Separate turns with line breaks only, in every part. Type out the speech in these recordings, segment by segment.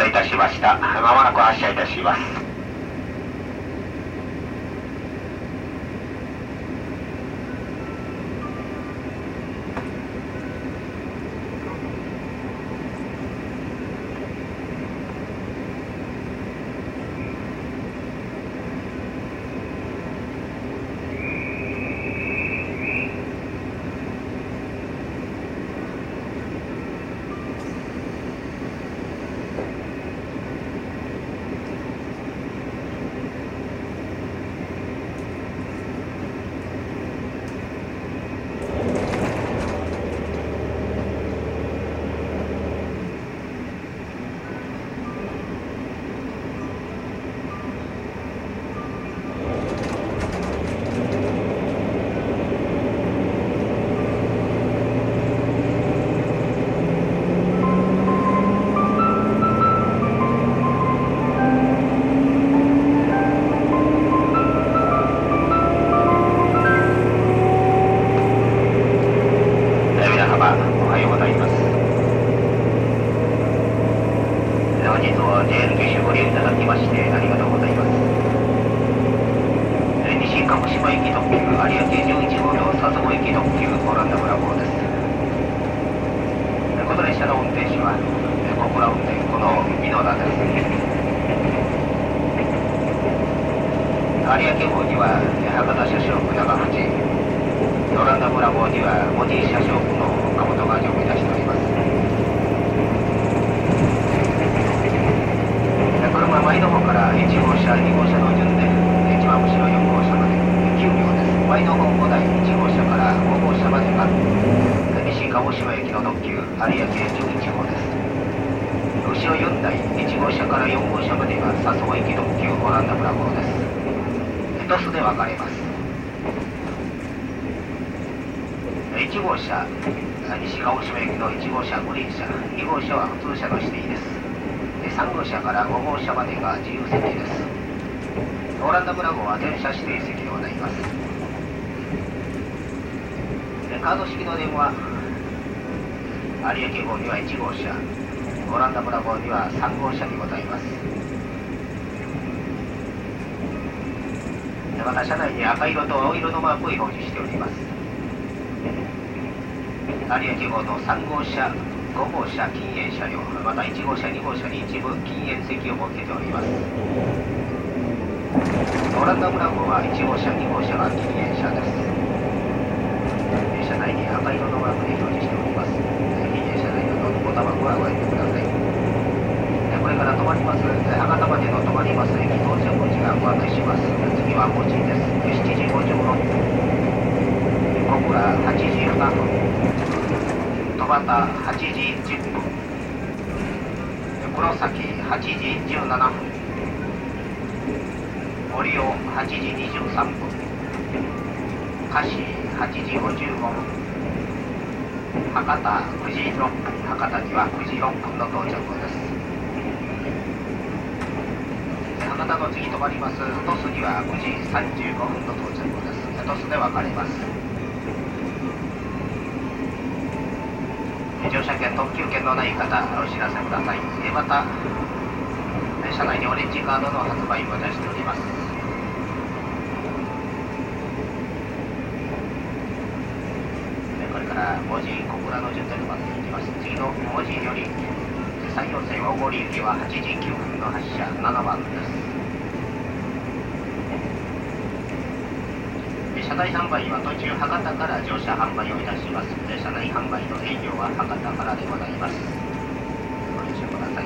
車いたしました。まもなく発車いたします。また車内に赤色と青色のマークを表示しております。有明号の3号車、5号車禁煙車両、また1号車、2号車に一部禁煙席を設けております。オランダ村号は1号車、2号車が禁煙車です。車内に赤色のマークで表示しております。禁煙車内のおタバコはご遠慮ください。これから止まります博多までの止まります駅到着時がご案内します。次は門司です。7時56分、小倉8時2分、戸端8時10分、黒崎8時17分、折尾8時23分、香椎8時55分、博多9時6分、博多には9時6分の到着です。博多の次止まります鳥栖には9時35分の到着です。鳥栖で分かれます。乗車券、特急券のない方、お知らせください。また、車内にオレンジカードの発売も出しております。これから門司小倉の順で止まっていきます。次の門司より山陽線大郡行きは8時9分の発車7番です。車内販売は途中博多から乗車販売をいたします。車内販売の営業は博多からでございます。ご了承ください。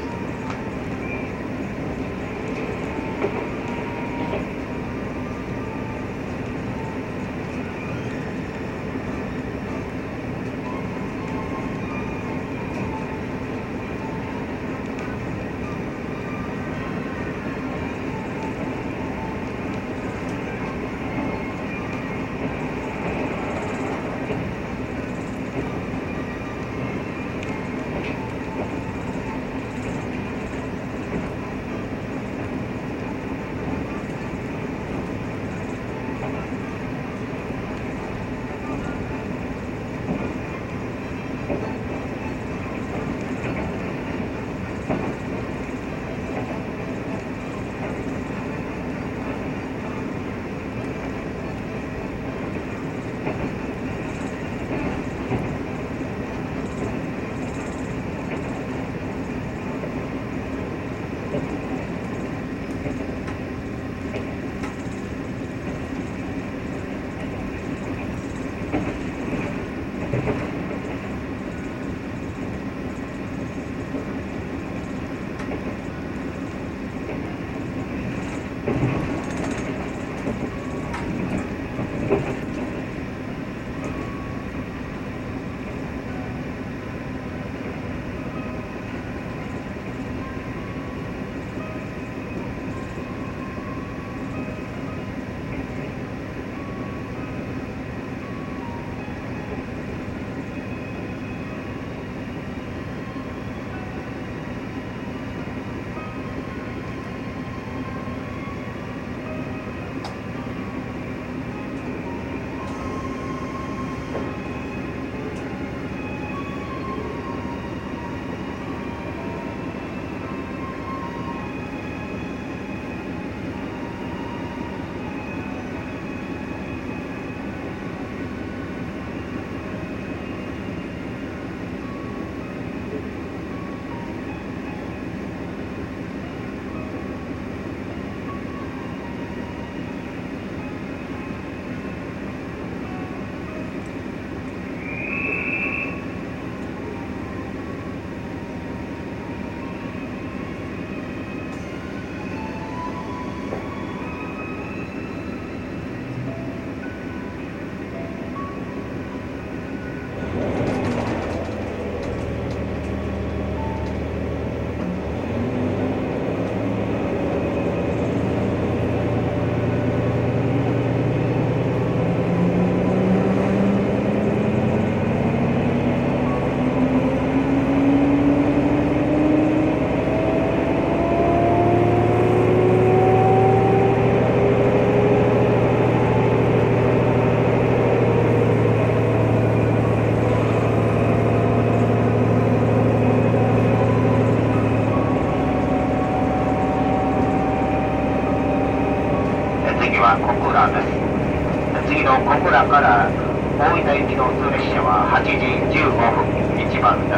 次は小倉です。次の小倉から大分行きの普通列車は8時15分1番です。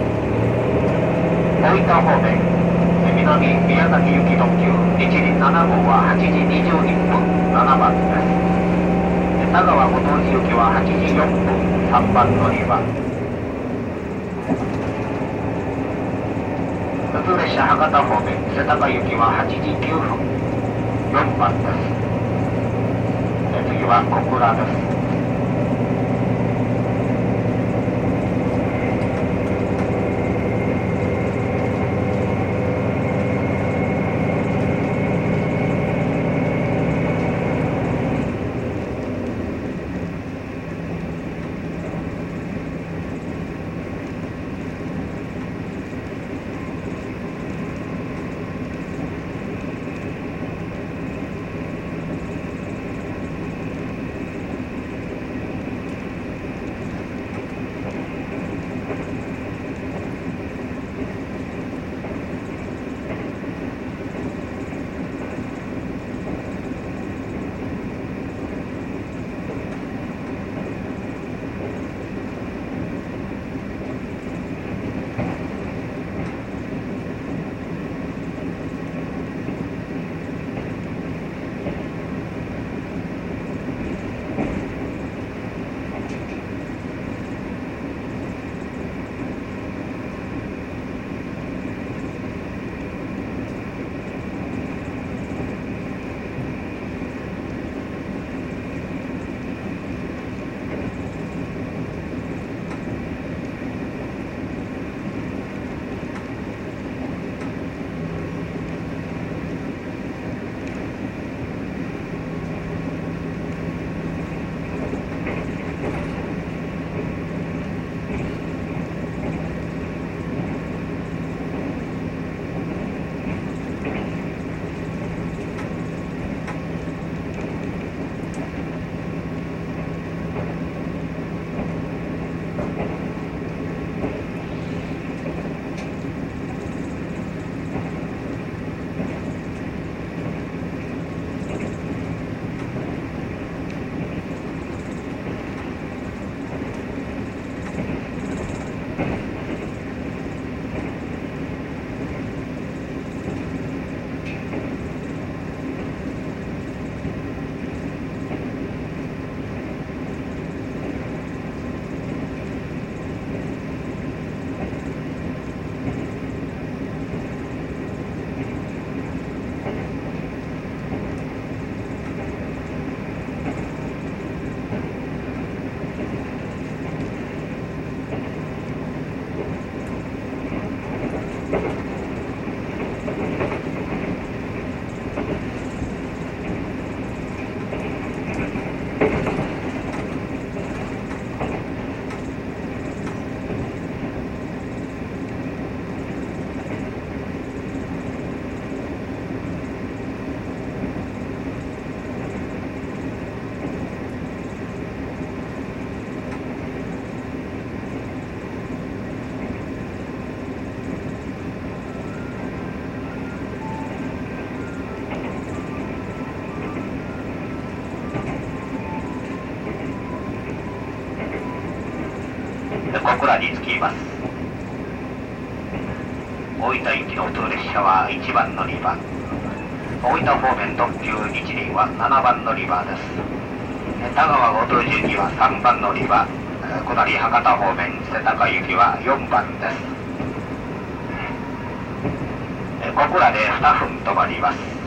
大分方面南宮崎行き特急1時7号は8時21分7番です。田川ご当地行きは8時4分3番乗り場。普通列車博多方面世田谷行きは8時9分4番です。次は小倉です。小倉に着きます。大分行きの普通列車は1番乗り場。大分方面特急一輪は7番乗り場です。田川ご当地行きは3番乗り場。下り博多方面世田谷行きは4番です。小倉で2分止まります。